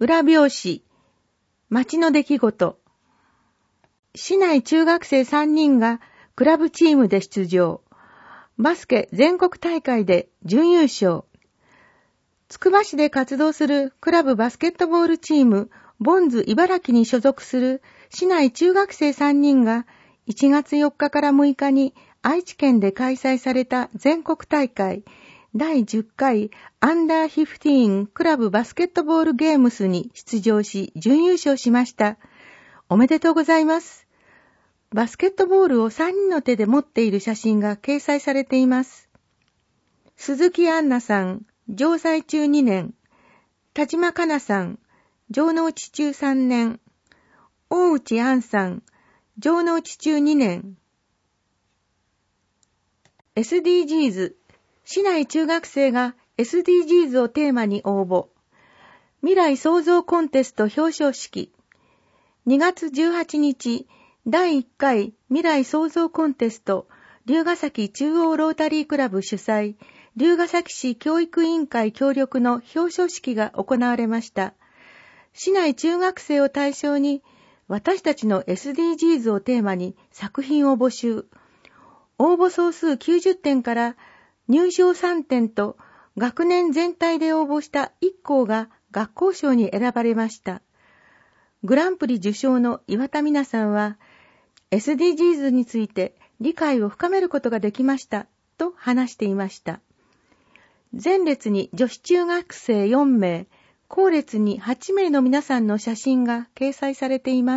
裏表紙、町の出来事。市内中学生3人がクラブチームで出場。バスケ全国大会で準優勝。つくば市で活動するクラブバスケットボールチーム、ボンズ茨城に所属する市内中学生3人が1月4日から6日に愛知県で開催された全国大会第10回アンダー15クラブバスケットボールゲームスに出場し準優勝しました。おめでとうございます。バスケットボールを3人の手で持っている写真が掲載されています。鈴木杏奈さん、城西中2年。田島香奈さん、城之内中3年。大内杏さん、城之内中2年。SDGs、市内中学生が SDGs をテーマに応募。未来創造コンテスト表彰式。2月18日、第1回未来創造コンテスト、龍ケ崎中央ロータリークラブ主催、龍ケ崎市教育委員会協力の表彰式が行われました。市内中学生を対象に、私たちの SDGs をテーマに作品を募集。応募総数90点から入賞3点と学年全体で応募した1校が学校賞に選ばれました。グランプリ受賞の岩田美奈さんは、SDGs について理解を深めることができましたと話していました。前列に女子中学生4名、後列に8名の皆さんの写真が掲載されています。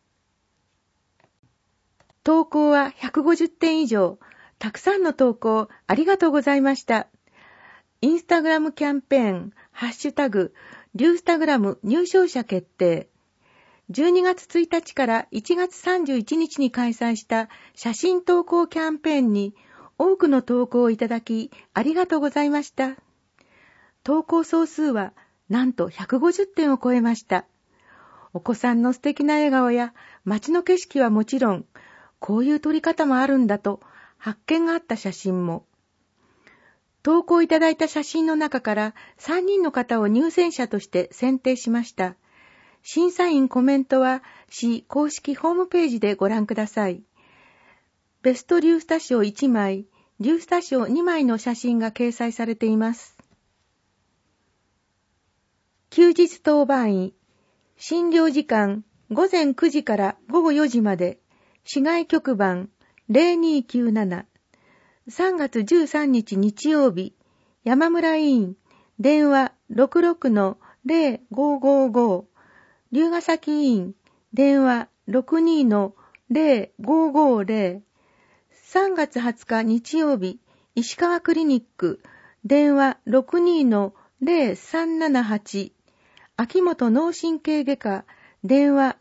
投稿は150点以上、たくさんの投稿ありがとうございました。インスタグラムキャンペーン、ハッシュタグ、リュースタグラム入賞者決定。12月1日から1月31日に開催した写真投稿キャンペーンに多くの投稿をいただきありがとうございました。投稿総数はなんと150点を超えました。お子さんの素敵な笑顔や街の景色はもちろん、こういう撮り方もあるんだと発見があった写真も。投稿いただいた写真の中から3人の方を入選者として選定しました。審査員コメントは市公式ホームページでご覧ください。ベストリュースタ賞1枚、リュースタ賞2枚の写真が掲載されています。休日当番医、診療時間午前9時から午後4時まで、市外局番0297、3月13日日曜日、山村医院、電話66-0555、龍ケ崎医院、電話62-0550、3月20日日曜日、石川クリニック、電話62-0378、秋元脳神経外科、電話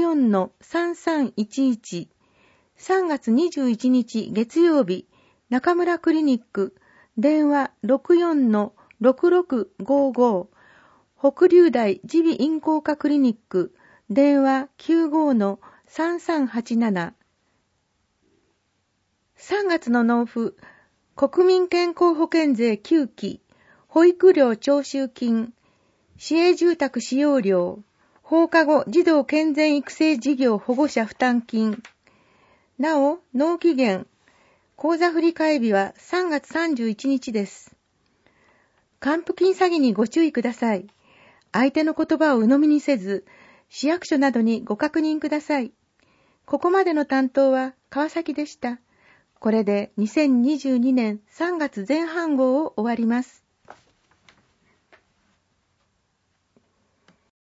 64-3311、3月21日月曜日、中村クリニック、電話64-6655、北龍大耳鼻咽喉科クリニック、電話95-3387。3月の納付、国民健康保険税9期、保育料徴収金、市営住宅使用料、放課後児童健全育成事業保護者負担金。なお、納期限、口座振替日は3月31日です。還付金詐欺にご注意ください。相手の言葉を鵜呑みにせず、市役所などにご確認ください。ここまでの担当は川崎でした。これで2022年3月前半号を終わります。